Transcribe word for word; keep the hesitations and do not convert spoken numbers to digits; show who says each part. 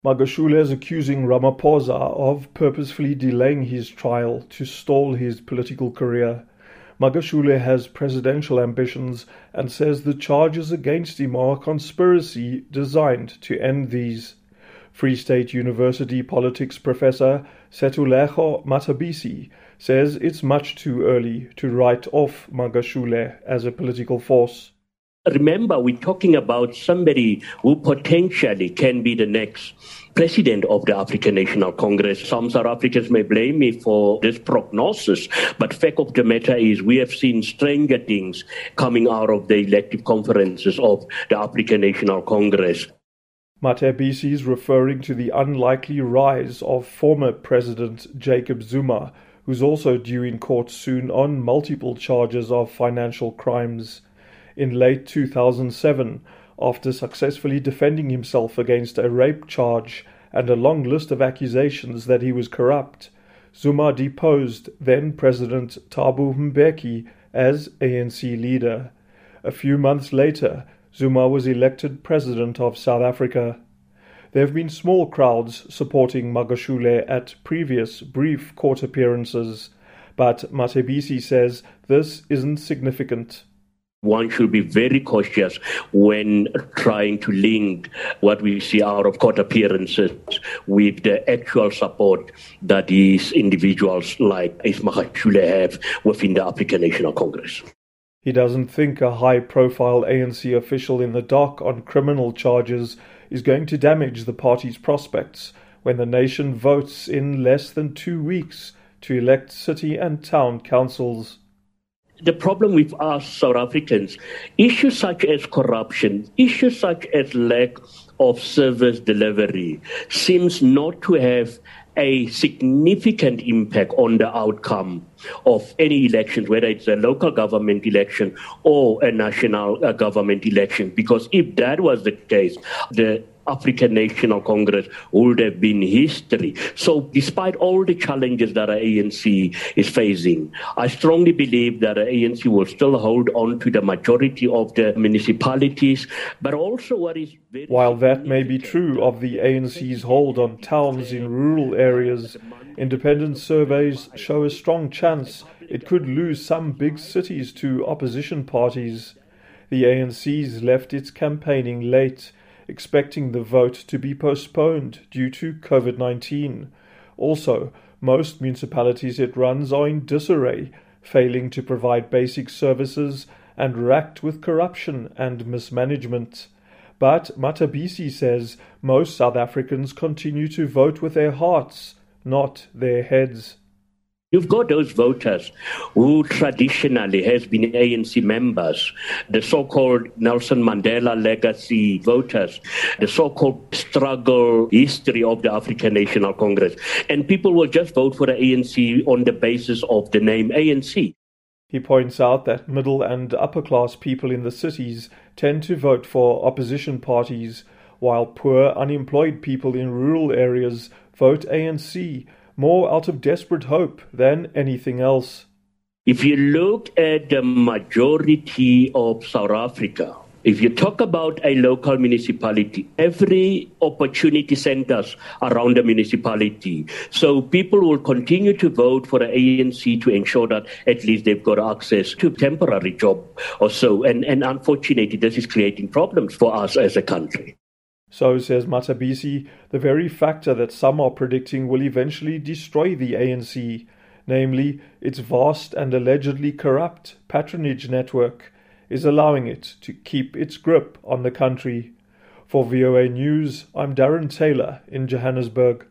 Speaker 1: Magashule is accusing Ramaphosa of purposefully delaying his trial to stall his political career. Magashule has presidential ambitions and says the charges against him are a conspiracy designed to end these. Free State University politics professor Setulego Matabisi says it's much too early to write off Magashule as a political force.
Speaker 2: Remember, we're talking about somebody who potentially can be the next president of the African National Congress. Some South Africans may blame me for this prognosis, but fact of the matter is we have seen stranger things coming out of the elective conferences of the African National Congress.
Speaker 1: Matabisi is referring to the unlikely rise of former President Jacob Zuma, who's also due in court soon on multiple charges of financial crimes. In late two thousand seven, after successfully defending himself against a rape charge and a long list of accusations that he was corrupt, Zuma deposed then-President Thabo Mbeki as A N C leader. A few months later, Zuma was elected President of South Africa. There have been small crowds supporting Magashule at previous brief court appearances, but Matabisi says this isn't significant.
Speaker 2: One should be very cautious when trying to link what we see out of court appearances with the actual support that these individuals like Magashule have within the African National Congress.
Speaker 1: He doesn't think a high-profile A N C official in the dock on criminal charges is going to damage the party's prospects when the nation votes in less than two weeks to elect city and town councils.
Speaker 2: The problem with us South Africans, issues such as corruption, issues such as lack of service delivery seems not to have a significant impact on the outcome of any elections, whether it's a local government election or a national uh, government election. Because if that was the case, the African National Congress would have been history. So despite all the challenges that the A N C is facing, I strongly believe that the A N C will still hold on to the majority of the municipalities, but also what is very
Speaker 1: While that may be true of the A N C's hold on towns in rural areas, independent surveys show a strong chance it could lose some big cities to opposition parties. The A N C's left its campaigning late, expecting the vote to be postponed due to COVID nineteen. Also, most municipalities it runs are in disarray, failing to provide basic services and racked with corruption and mismanagement. But Matabisi says most South Africans continue to vote with their hearts, not their heads.
Speaker 2: You've got those voters who traditionally has been A N C members, the so-called Nelson Mandela legacy voters, the so-called struggle history of the African National Congress. And people will just vote for the A N C on the basis of the name A N C.
Speaker 1: He points out that middle and upper-class people in the cities tend to vote for opposition parties, while poor, unemployed people in rural areas vote A N C, more out of desperate hope than anything else.
Speaker 2: If you look at the majority of South Africa, if you talk about a local municipality, every opportunity centers around the municipality. So people will continue to vote for the A N C to ensure that at least they've got access to a temporary job or so. And, and unfortunately, this is creating problems for us as a country.
Speaker 1: So, says Matabisi, the very factor that some are predicting will eventually destroy the A N C, namely its vast and allegedly corrupt patronage network, is allowing it to keep its grip on the country. For V O A News, I'm Darren Taylor in Johannesburg.